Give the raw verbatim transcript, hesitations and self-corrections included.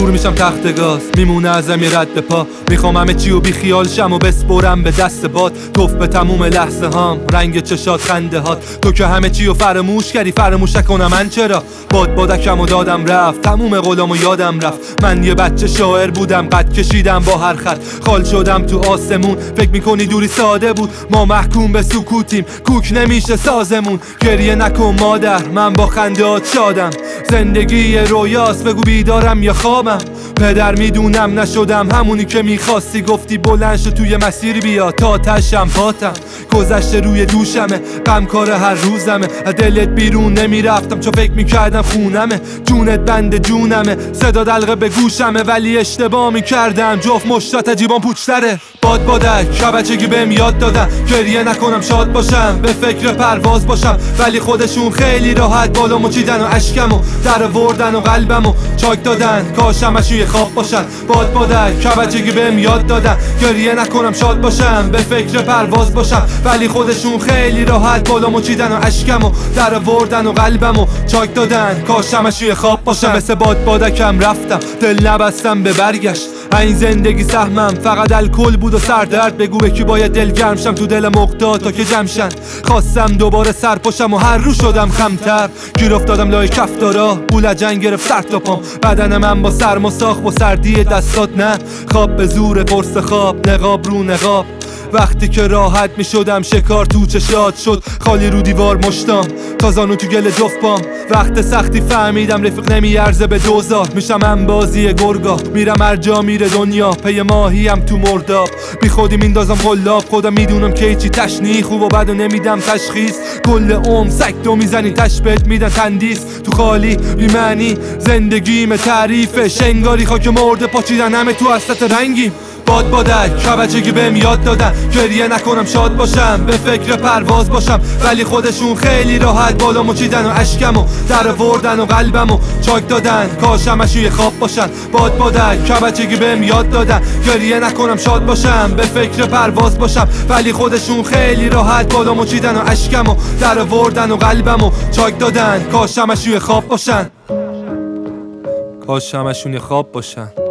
مجبور میشم تخت گاز، میمونه ازم یه رد پا. میخوام همه چی و بی خیال شم و بسپرم به دست باد. توف به تموم لحظه هام، رنگ چشات، خنده هات. تو که همه چی رو فراموش کردی، فراموش نکنم من چرا. باد بادکم و دادم رفت، تموم غلام و یادم رفت. من یه بچه شاعر بودم، قد کشیدم با هر خط. خال شدم تو آسمون، فکر میکنی دوری ساده بود. ما محکوم به سکوتیم، کوک نمیشه سازمون. گریه نکن مادر، من با خندات شادم. زندگی رویاست، بگو بیدارم یا خوابم. پدر میدونم نشدم همونی که میخواستی. گفتی بلند شو توی مسیر بیا تا تشم پاتم. گذشته روی دوشمه، غمکار هر روزمه. از دلت بیرون نمیرفتم چون فکر میکردم خونمه. جونت بند جونمه، صدا دلقه به گوشمه. ولی اشتباه میکردم، جفت مشتات جیبان پوچتره. باد بادک که بچگی بهم یاد دادن گریه نکنم شاد باشم، به فکر پرواز باشم. ولی خودشون خیلی راحت بالا مچیدن و اشکمو در آوردن و قلبمو چاک دادن. کاش همشون یه خواب باشن. باد بادک که بچگی بهم یاد دادن گریه نکنم شاد باشم، به فکر پرواز باشم. ولی خودشون خیلی راحت بالا مچیدن و اشکمو در آوردن و قلبمو چاک دادن. کاش همشون یه خواب باشن. مثل باد بادکم رفتم، دل نبستم به برگشت. این زندگی سهمم فقط الکل بود و سردرد. بگو به کی باید دل گرم شم تو دل مقداد تا که جمشن. خواستم دوباره سر پشم و هر رو شدم خمتر. گیر افتادم لای کفتارا، بولجنگ گرفت سر تا پام. بدن من با سرم و ساخت با سردی دستات. نه خواب به زور قرص خواب، نقاب رو نقاب. وقتی که راحت می شدم شکار تو چشات شد. خالی رو دیوار مشتام، تازانو تو گل جفت پام. وقت سختی فهمیدم رفیق نمیارزه به دوزار. میشم انبازی گرگا، میرم هر جا میره دنیا. پی ماهیم تو مرداب، بی خودی میندازم قلاب. خودم میدونم که چی تشنی خوب و بد و نمیدم تشخیص. کل عمر سکتو میزنی تش بهت میدن تندیس. تو خالی بی معنی زندگیم تعریفه. شنگاری خاک مرده پاچیدن همه تو حسرت رنگیم. باد بادک که بچگی بهم یاد دادن گریه نکنم شاد باشم، به فکر پرواز باشم. ولی خودشون خیلی راحت بالا مچیدن و اشکمو در آوردن و قلبمو چاک دادن. کاش همشون یه خواب باشن. باد بادک که بچگی بهم یاد دادن گریه نکنم شاد باشم، به فکر پرواز باشم. ولی خودشون خیلی راحت بالا مچیدن و اشکمو در آوردن و قلبمو چاک دادن. کاش همشون یه خواب باشن. کاش همشون یه خواب باشن.